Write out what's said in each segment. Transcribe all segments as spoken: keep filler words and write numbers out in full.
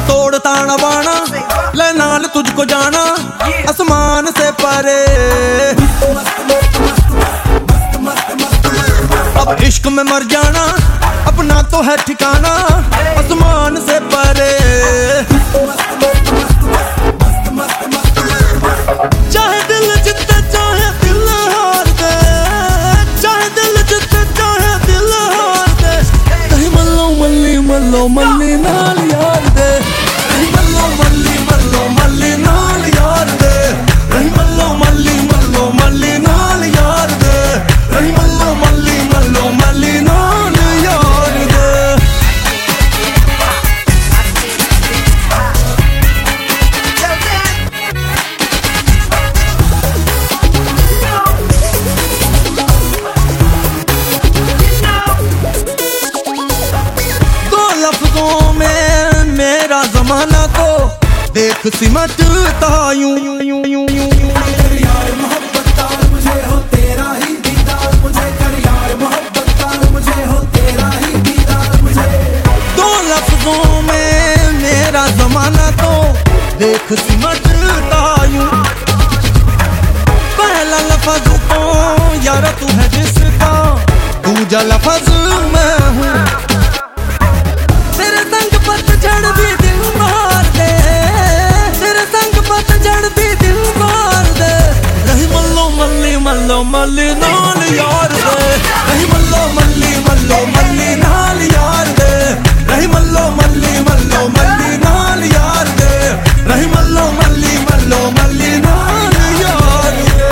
तोड़ ताना बाना, ले नाल तुझको जाना आसमान से परे। अब इश्क में मर जाना अपना तो है ठिकाना आसमान से परे। चाहे दिल जितने चाहे दिल हार दे, चाहे दिल जितने चाहे दिल हार दे, कहीं मल्लो मल्ली मल्लो मल्ली नाल यार दे, कहीं मल्लो मल्ली मल्लो मल्ली नाल यार दे, कहीं मल्लो मल्ली मल्लो मल्ली नाल यार दे, कहीं मल्लो मल्ली मल्लो मल्ली नाल यार दे। लफ्जों में मेरा जमाना तो देख सिमटता यूं यूं यूं यूं कर यार मोहब्बत तार मुझे हो तेरा ही दीदार, मुझे कर यार मोहब्बत तार मुझे हो तेरा ही दीदार मुझे। दो लफ्जों में मेरा जमाना तो देख सिमटता यूं। पहला लफ्ज तो यार तू है जिसका, दूजा लफ्ज मैं हूँ। तेरे संग पतझड़ भी दिल मार दे, तेरे संग पतझड़ भी दिल मार दे, रही मल्लो मल्ली मल्लो मल्ली नाल यार दे, रही मल्लो मल्ली मल्लो मल्ली नाल यार दे, रही मल्लो मल्ली मल्लो मल्ली नाल यार दे, रही मल्लो मल्ली मल्लो मल्ली नाल यार दे।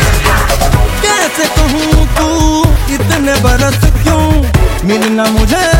कैसे कहूँ तू इतने बरस क्यों मिलना मुझे